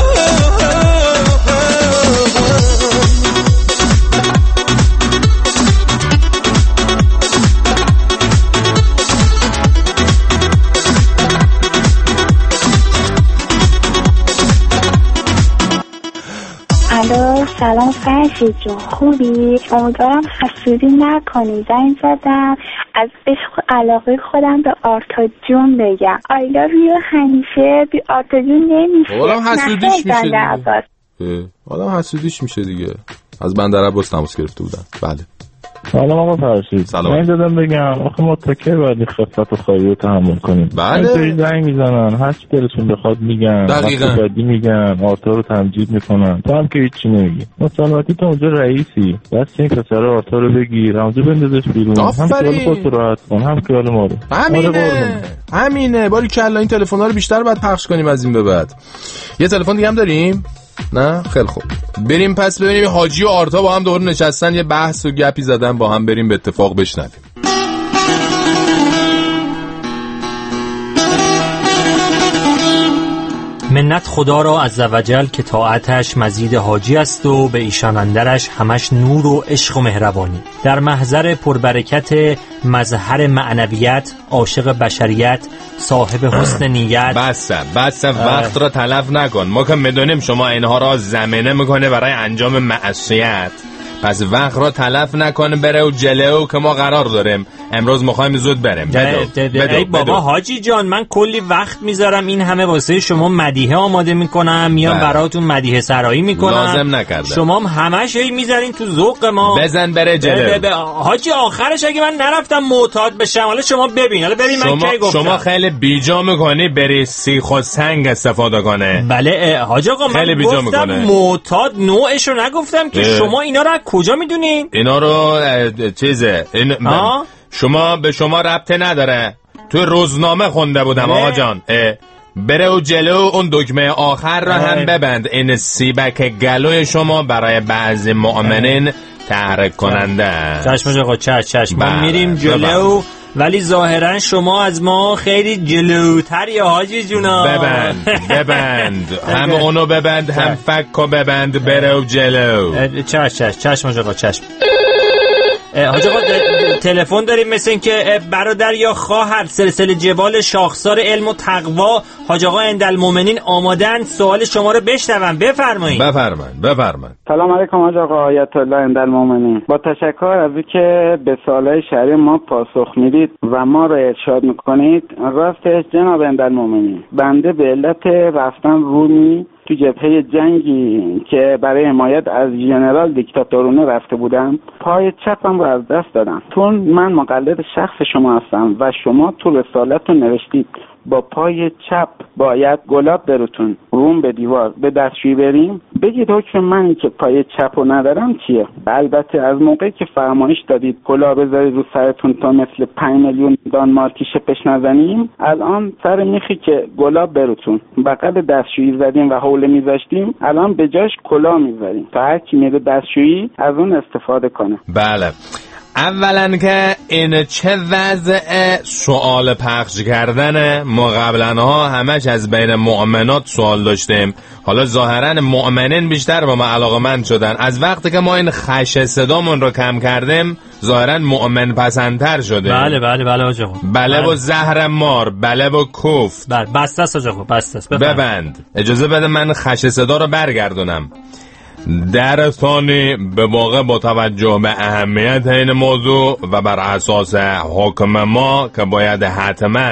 الو سلام فرشید جون، خوبی؟ امیدوارم حسودی نکنی. زنگ زدم از عشق و علاقه خودم به آرتا جون بگم I love you همیشه. بی آرتا جون نمیشه. آدم حسودیش میشه دیگه. آدم حسودیش میشه دیگه. از بندر عباس تماس گرفته بودن. بله سلام آقا فرشید. سلام. من دادم بگم آخه متکر باید خفت و خواهی رو تحمل کنیم. بله. این زنگ میزنن هر چی دلشون بخواد میگن. دقیقاً. بدی میگن آرتا رو تمجید میکنن. تو هم که هیچی نمیگی. مسلماتی تو اونجا رئیسی. دست این پسر آرتا رو بگیر. اونجا بندازش بیرون. هم خیال خودت رو راحت کن هم خیال ما رو. همینه. باری کلا این تلفن‌ها رو بیشتر باید پخش کنیم از این به بعد. یه تلفن دیگه هم داریم؟ نه خیلی خوب. بریم پس ببینیم حاجی و آرتا با هم دور نشستن یه بحث و گپی زدن، با هم بریم به اتفاق بشنویم. منت خدا را عزوجل که طاعتش مزید حاجی است و به ایشان اندرش همش نور و عشق و مهربانی. در محضر پربرکت مظهر معنویت، عاشق بشریت، صاحب حسن نیت. بس وقت را تلف نکن. ما که میدونیم شما اینها را زمینه میکنه برای انجام معصیت، پس وقت را تلف نکنه بره و جلو که ما قرار داریم امروز میخوایم زود بریم. ای بابا حاجی جان، من کلی وقت میذارم این همه واسه شما مدیحه آماده میکنم، میام براتون مدیحه سرایی میکنم. لازم نکردم. شما همش میذارین تو ذوق ما. بزن بره جلو. حاجی آخرش اگه من نرفتم معتاد بشم، حالا شما ببین من کی گفتم. شما خیلی بیجا میکنی بری سیخ و سنگ استفاده کنه. بله حاجی آقا من گفتم معتاد نوعشو نگفتم که شما اینا رو کجا میدونین؟ اینا رو شما به شما ربطه نداره. توی روزنامه خونده بودم آقا جان. بره و جلو اون دکمه آخر را هم ببند. این سیبک گلوی شما برای بعضی مؤمنین تحریک کننده. چشم آقا چشم. ما میریم جلو ولی ظاهرا شما از ما خیلی جلوتر یا حاجی جونا. ببند هم اونو ببند هم فکو ببند بره و جلو. چشم آقا چشم. حاج آقا تلفن داریم مثل این که برادر یا خواهر سلسله جبال شاخسار علم و تقوا حاج آقا عندالمومنین آمادن سوال شما رو بشنون. بفرمایید. سلام علیکم حاج آقا آیت الله عندالمومنین. با تشکر از اینکه به سوالای شرعی ما پاسخ میدید و ما رو ارشاد میکنید. راستش جناب عندالمومنین، بنده به علت رفتن رومی تو جبهه جنگی که برای حمایت از ژنرال دیکتاتورونه رفته بودم، پای چپم رو از دست دادم. چون من مقلد شخص شما هستم و شما تو رسالتون نوشتید با پای چپ باید گلاب بروتون روم به دیوار به دستشویی بریم. بگید حکم من که پای چپ رو ندارم چیه؟ البته از موقعی که فرمایش دادید گلاب بذارید رو سرتون تا مثل 5 میلیون دانمارکی شپش نزنیم، الان سر میخی که گلاب بروتون بغل دستشویی زدیم و حوله میذاشتیم، الان به جاش کلاه میذاریم تا هر کی میره دستشویی از اون استفاده کنه. بله، اولا که این چه وضع سوال پخش کردن. ما قبلنها همش از بین مؤمنات سوال داشتیم، حالا ظاهرا مؤمنین بیشتر با ما علاقمند شدن. از وقتی که ما این خش صدامون رو کم کردیم ظاهرا مؤمن پسندتر شده. بله آجا. بله و زهر مار، بله و کوفت. بسته است آجا، بسته است. ببند، اجازه بده من خش صدا رو برگردونم. در ثانی به واقع با توجه به اهمیت این موضوع و بر اساس حکم ما که باید حتما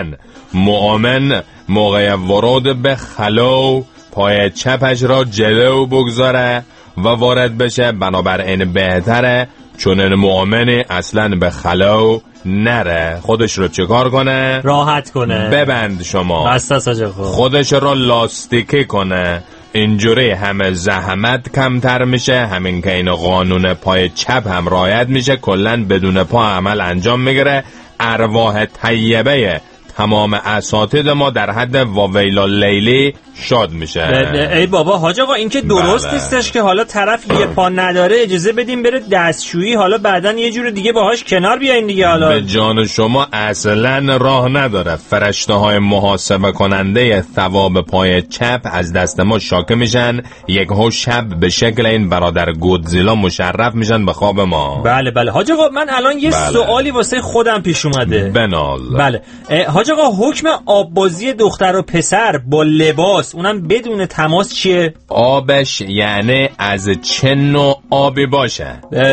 مؤمن موقع ورود به خلو پای چپش را جلو بگذاره و وارد بشه، بنابراین بهتره چون این مؤمنی اصلا به خلو نره، خودش رو چکار کنه؟ راحت کنه. ببند شما بسته خودش رو لاستیکی کنه. اینجوری همه زحمت کمتر میشه، همین که این قانون پای چپ هم رعایت میشه، کلن بدون پا عمل انجام میگیره. ارواح طیبه تمام اساتید ما در حد واویلا لیلی شاد میشه. ای بابا حاج آقا این که درست نیستش که حالا طرف یه پا نداره اجازه بدیم بره دستشویی، حالا بعداً یه جور دیگه باهاش کنار بیاین دیگه. حالا به جان شما اصلا راه نداره. فرشته های محاسبه کننده ثواب پای چپ از دست ما شاکه میشن، یکهو شب به شکل این برادر گودزیلا مشرف میشن به خواب ما. بله حاج آقا من الان یه سوالی واسه خودم پیش اومده. بنال. بله حاج آقا حکم آببازی دختر و پسر با لباس اونم بدون تماس چیه؟ آبش یعنی از چه نوع آبی باشه؟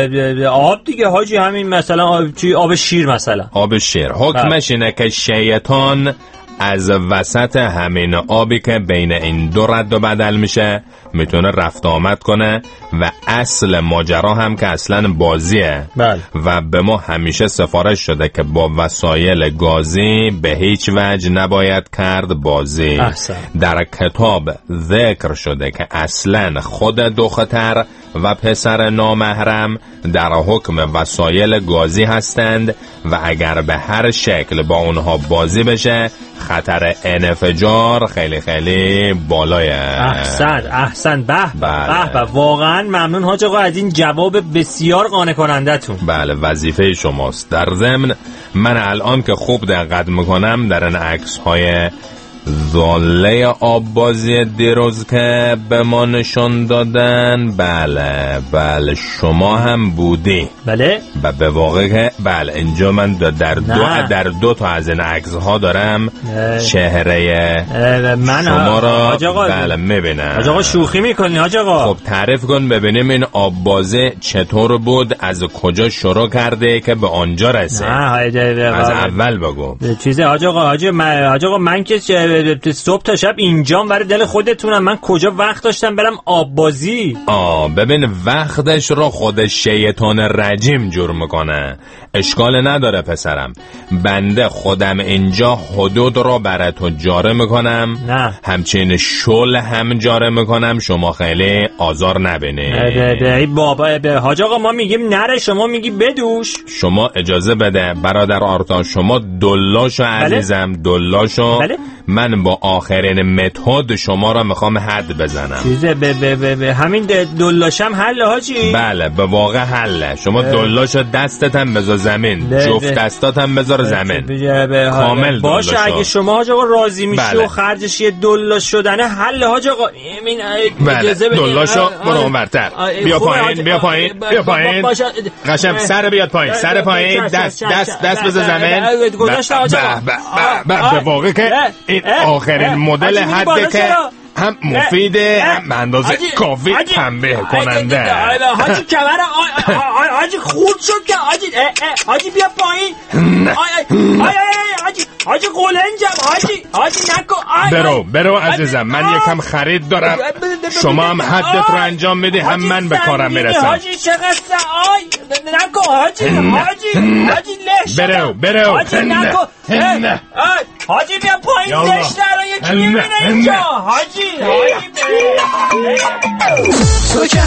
آب دیگه حاجی، همین مثلا آب شیر مثلا. آب شیر حکمش اینه که شیطان از وسط همین آبی که بین این دو رد و بدل میشه میتونه رفت آمد کنه و اصل ماجرا هم که اصلا بازیه. و به ما همیشه سفارش شده که با وسایل گازی به هیچ وجه نباید کرد بازی. در کتاب ذکر شده که اصلا خود دختر و پسر نامحرم در حکم وسایل گازی هستند و اگر به هر شکل با اونها بازی بشه خطر انفجار خیلی خیلی بالایه. احسن به واقعا ممنون حاج آقا از این جواب بسیار قانع کننده تون. بله وظیفه شماست. در ضمن من الان که خوب دقت میکنم در این عکس های زاله آببازی دیروز که به ما نشون دادن، بله شما هم بودی. بله و به واقع که بله اینجا من در دو تا از این عکس ها دارم چهره شما را بله میبینم. حاج آقا شوخی میکنی حاج آقا؟ خب تعریف کن ببینیم این آببازی چطور بود، از کجا شروع کرده که به آنجا رسید. از اول بگو. چیزه حاج آقا من که صبح تا شب اینجام برای دل خودتونم، من کجا وقت داشتم برم آب بازی؟ ببین وقتش رو خود شیطان رجیم جور میکنه. اشکال نداره پسرم، بنده خودم اینجا حدود رو برای تو جاره میکنم، همچنین شل هم جاره میکنم، شما خیلی آزار نبینی. بابا حاج آقا ما میگیم نره، شما میگی بدوش. شما اجازه بده برادر آرتا، شما دلاشو عزیزم دلاشو. من با آخرین متد شما را میخوام حد بزنم. چیزه همین دلاشم حل حاجی؟ بله به واقع حله. شما دلاشو دستت هم بذار زمین، جفت دستات هم بذار زمین، کامل باشه دلاشو. اگه شما حاج آقا راضی میشی و خرجش یه دلاش شدنه حل حاج آقا. دلاشو برو اونورتر، بیا پایین قشنگ سر بیاد پایین، سر پایین، دست بذار زمین. به واقع که این آخرین مدل حده که هم مفیده هم به اندازه کافی تنبیه کننده. حاجی کمر حاجی خورد شد که حاجی بیا پایین. حاجی قلنجم حاجی نکن. برو عزیزم، من یکم خرید دارم، شما هم حدت رو انجام میدی هم من به کارم میرسم. حاجی چقدر نکن حاجی لش. برو حاجی نکن. حاجی بیا پایین، لش نرو یکی میبینه اینجا. حاجی تو که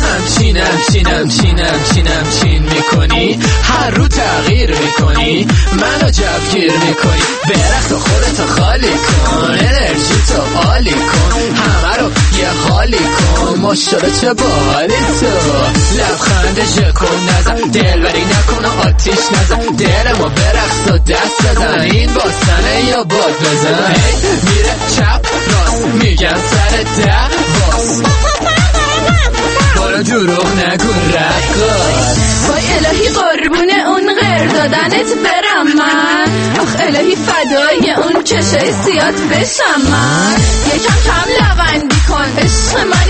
همچین میکنی، هر رو تغییر میکنی، منو جوگیر میکنی. برخت خودتو خالی کن، انرژی تو عالی کن، همه رو یه حالی کن، ماشاءالله چه باحالی تو. لبخند ژکون نزن، دلبری نکن و آتیش نزن، دلمو برقص و دست بزن، این باستنه یا باد بزن. میره چپ راست میگن سر باس، برو دروغ نکن رقاص. وای الهی قربونه اون غیر دادنت برم من، آخ الهی فدای اون چشای سیات بشم من. یکم کم لبندی کن عشق منی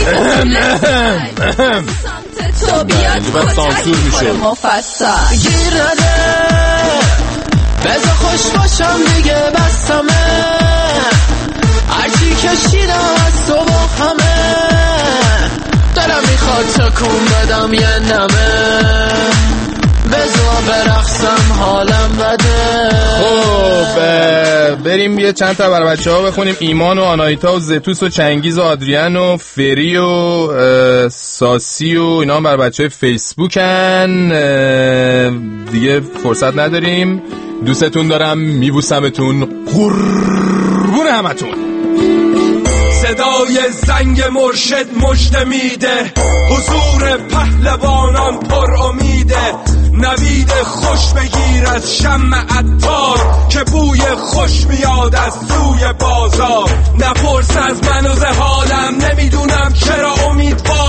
تو بیاد کتک مفصل گیر نده، بذار خوش باشم دیگه بستمه، هرچی کشیدم از تو با همه، دلم میخواد تکون بدم یه نمه، بذار برقصم حالم بده. خب بریم یه چند تا برای بچه ها بخونیم. ایمان و آنایتا و زتوس و چنگیز و آدریان و فری و ساسی و اینا هم برای بچه های فیسبوکن، دیگه فرصت نداریم. دوستتون دارم، میبوسمتون، قربون همتون. صدای زنگ مرشد مژده میده، حضور پهلوانان پر امیده. نوید خوش بگیر از شمع عطار که بوی خوش میاد از سوی بازار. نپرس از من و حالم، نمیدونم چرا امیدوار